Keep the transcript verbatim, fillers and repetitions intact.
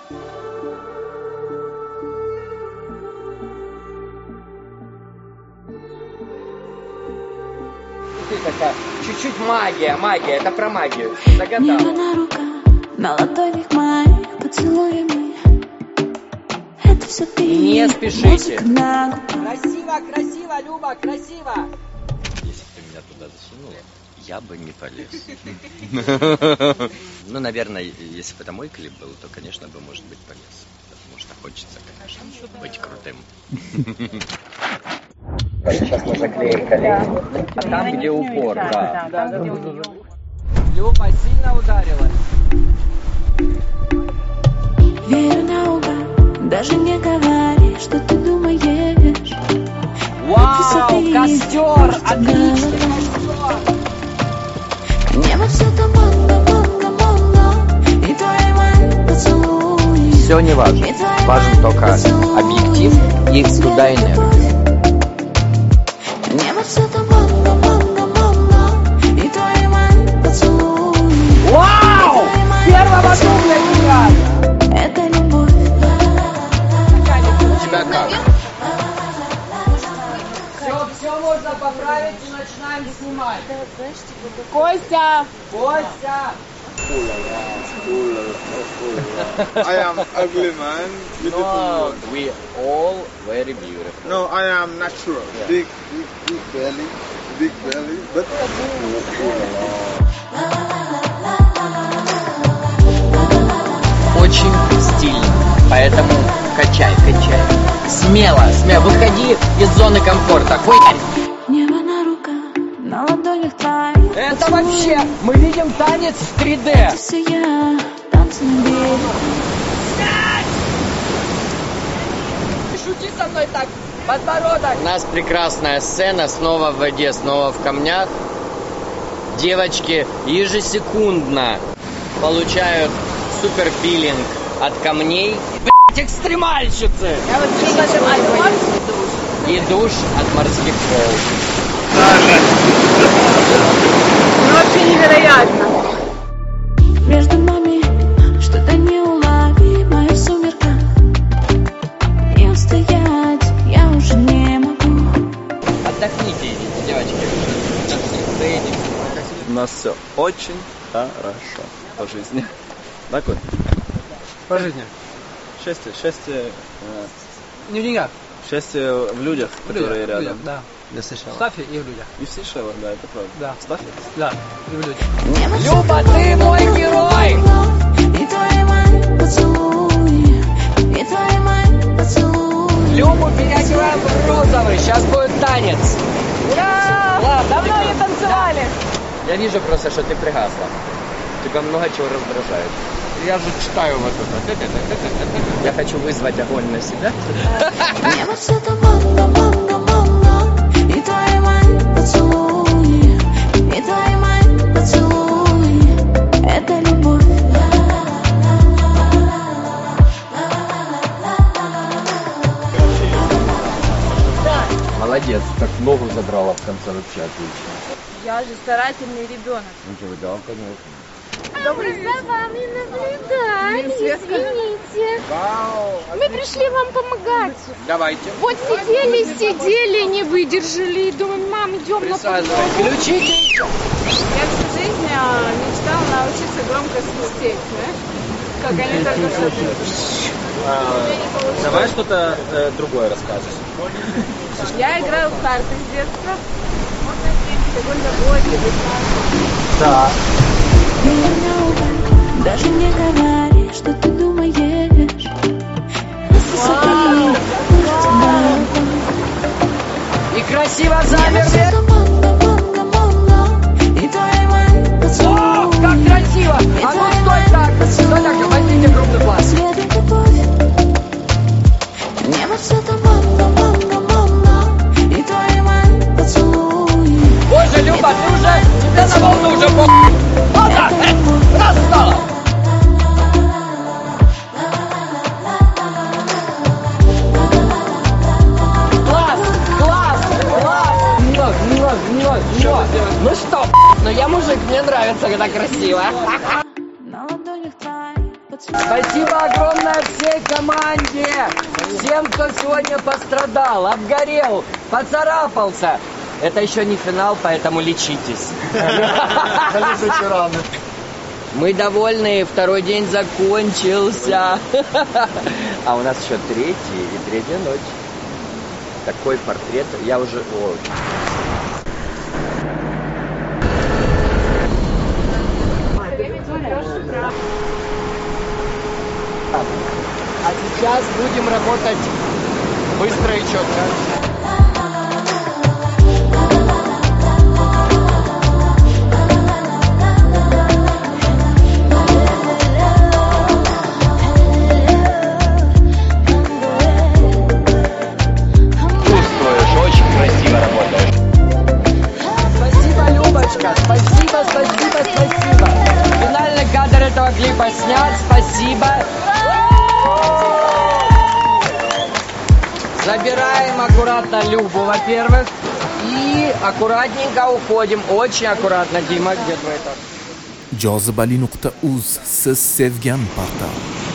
Ты такая, чуть-чуть магия, магия, это про магию. Загадал. Нежная рука на ладонях моих поцелуями. Это все ты. Не спешите. Красиво, красиво, Люба, красиво. Если бы ты меня туда засунула, я бы не полез. Ну, наверное, если бы это мой клип был, то, конечно, бы, может быть, полез. Потому что хочется, конечно, быть крутым. Сейчас мы заклеим колени. А там, где упор, да. Люба сильно ударила. Верю наугад, даже не говори, что ты думаешь. Вау, костер, отличный костер. Небо все туманно, манно, манно, и твои мои поцелуи. Все не важно. Важен только объектив и туда энергию. Небо все туманно, манно, манно, и твои мои поцелуи. Вау! Первого дубля тебя! Это любовь. У тебя как? Все, все можно поправить и начинаем снимать. Костя! Костя! I am ugly man, beautiful No, woman. we all very beautiful. No, I am natural. Yeah. Big, big, big belly, big belly, but Очень стильно, поэтому качай, качай. Смело, смело, выходи из зоны комфорта. Хуярь. Небо на руках, на ладонях твоих. Это вообще, мы видим танец в три дэ. Все я, танцы на берег. Не шути со мной так, подбородок. У нас прекрасная сцена, снова в воде, снова в камнях. Девочки ежесекундно получают суперфилинг от камней. Блять, экстремальщицы. Я вот слышала, И душ от морских волн. ну вообще невероятно. Между нами что-то неуловимое в сумерках. И устоять я уже не могу. Отдохните, идите, девочки. Отдохните. У нас все очень хорошо по жизни. Да, Коль? По жизни. Счастье, счастье, э, Не в деньгах. счастье в людях, В которые людях, в рядом. людях, да. Не слышала. В Стафе и в людях. И в Сейшелах, да, это правда. Да. В Стафе? Да, и в людях. Небо всё Люба, ты мой герой. и твои мои поцелуи. И твои мои поцелуи. Любу переодеваем в розовый, сейчас будет танец. Ура! Ладно, Давно не танцевали. Я вижу просто, что ты пригасла. Тебя много чего раздражает. Я же читаю вот это. Я хочу вызвать огонь на себя. Небо все туманно, манно, манно, и твои мои поцелуи. И твои мои поцелуи. Это любовь. Молодец, так ногу задрала в конце, вообще отлично. Я же старательный ребенок. Ну, да, конечно. Добрый день. За вами наблюдали, извините. Мы пришли вам помогать. Давайте. Вот сидели, сидели, не выдержали. И думаем, мам, идем на Присаживайтесь. подвал. Включите. Я всю жизнь а, мечтала научиться громко свистеть, знаешь? Как они только что делают. Давай что-то э, другое расскажешь. Я играю в карты с детства. Такой заботливый. Да. Даже не говори, что ты думаешь. Вау! И красиво замерли. О, как красиво! А ну стой так! Стой так, возьмите крупный план. Небо все туманно, манно, манно, и твои мои поцелуи. Боже, Люба, ты уже, тебе на волну уже по... Вот так, э, раз стало. Класс, класс, класс. Мило, мило, мило, мило. Ну что, ну я мужик, мне нравится, когда красиво. На ладонях твоих Спасибо огромное всей команде, всем, кто сегодня пострадал, обгорел, поцарапался. Это еще не финал, поэтому лечитесь. Мы довольны, второй день закончился. А у нас еще третий и третья ночь. Такой портрет, я уже... О. А сейчас будем работать быстро и четко. Спасибо, спасибо, спасибо. Финальный кадр этого клипа снят. Спасибо. Забираем аккуратно Любу, во-первых. И аккуратненько уходим. Очень аккуратно, Дима, где твой этаж? jozibali nuqta uz siz sevgan portal.